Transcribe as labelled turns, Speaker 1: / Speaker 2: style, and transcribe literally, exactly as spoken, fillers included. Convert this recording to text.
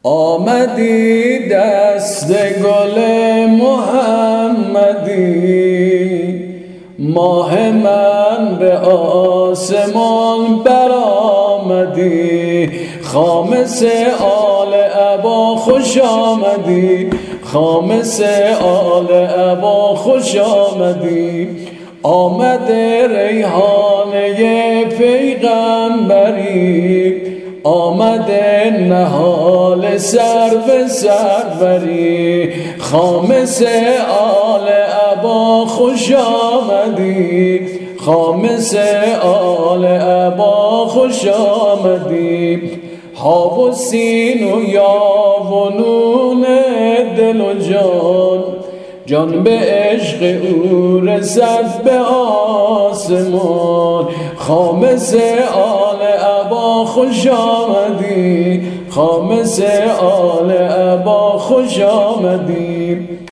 Speaker 1: آمدی دست گل محمدی، ماه من به آسمان برآمدی. خامس آل عبا خوش آمدی، خامس آل عبا خوش آمدی. آمده ریحانه پیغمبری، آمده نهال سر به سروری. خامس آل عبا خوش آمدی، خامس آل عبا خوش آمدی. ها و سین و یا و نون دل و جان، جان به عشق او رسد به آسمان. خامس آل عبا خوش آمدی، خامس آل عبا خوش آمدی.